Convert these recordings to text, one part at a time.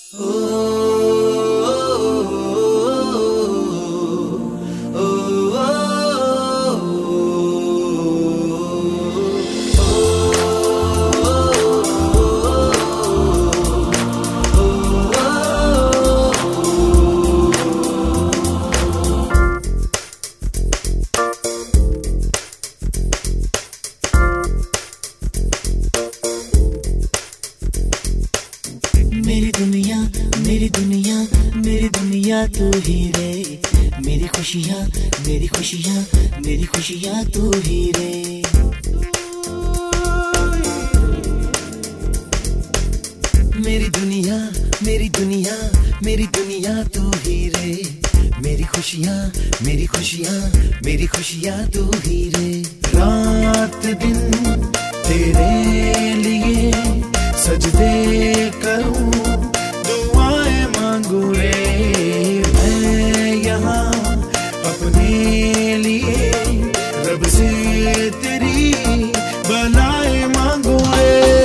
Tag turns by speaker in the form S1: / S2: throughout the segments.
S1: मेरी दुनिया मेरी दुनिया मेरी दुनिया तू ही रे, मेरी खुशियाँ मेरी खुशियाँ मेरी खुशियाँ तू ही रे।
S2: मेरी दुनिया मेरी दुनिया मेरी दुनिया तू ही रे, मेरी खुशियाँ मेरी खुशियाँ मेरी खुशियाँ तू ही रे। रात दिन तेरे लिए सजदे करूं, दुआएं मांगू रे, मैं यहाँ अपने लिए रब से तेरी बनाए मांगू रे।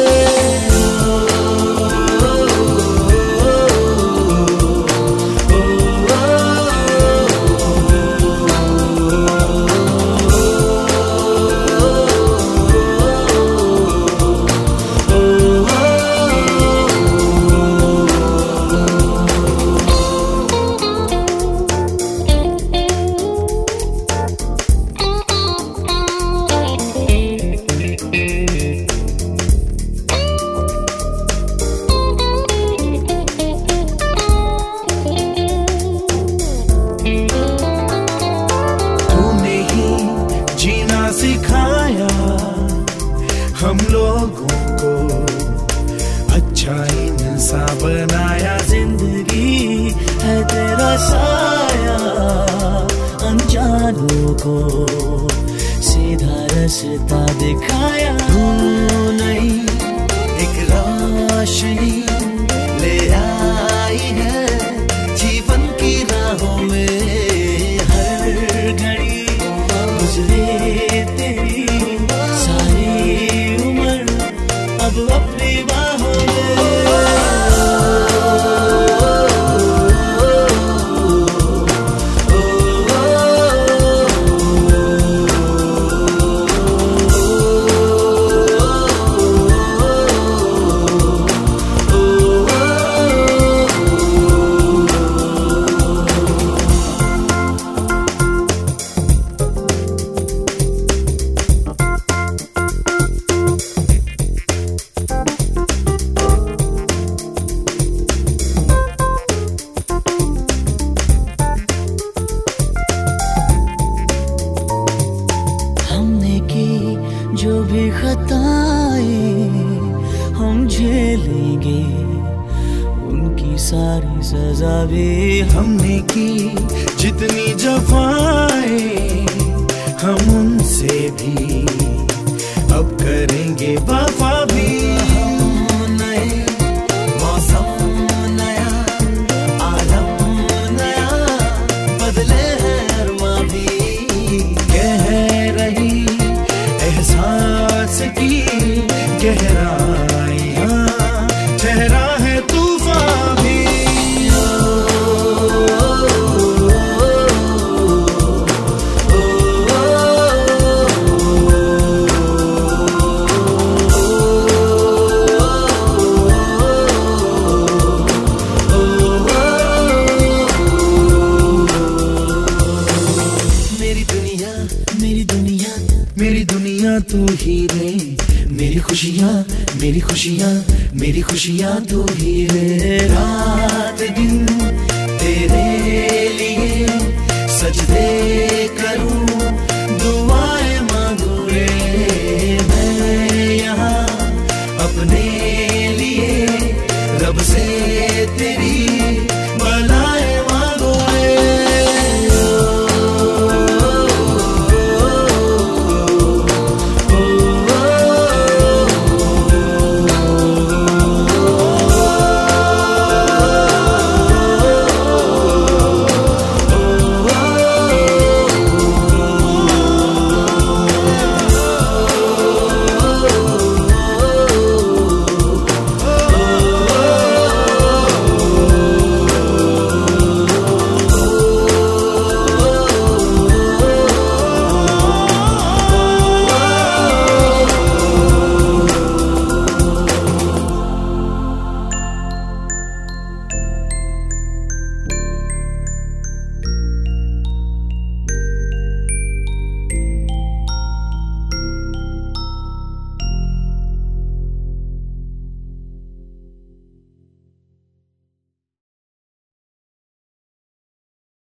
S2: सिखाया हम लोगों को, अच्छा इंसान बनाया,
S1: जिंदगी है तेरा साया, अनजानों को सीधा रास्ता दिखाया।
S2: तू नहीं एक रोशनी ले आई है जीवन की राहों में,
S1: हर घड़ी गुजरे तेरी सारी उम्र अब अपनी बाहों में। जो भी खताएं हम झेलेंगे, उनकी सारी सजा भी
S2: हमने की, जितनी जफाएं हम उनसे भी अब करेंगे वफा भी। नए मौसम नया, आलम नया, बदले हैं अरमा भी, कह रही एहसास की गहराइयाँ, चेहरा है तूफान भी। मेरी दुनिया मेरी दुनिया मेरी दुनिया तू ही रे, मेरी खुशियाँ मेरी खुशियाँ मेरी खुशियाँ तू ही रे। रात दिन तेरे लिए सजदे करूं, दुआएं मांगू रे, मैं यहाँ अपने लिए रब से तेरी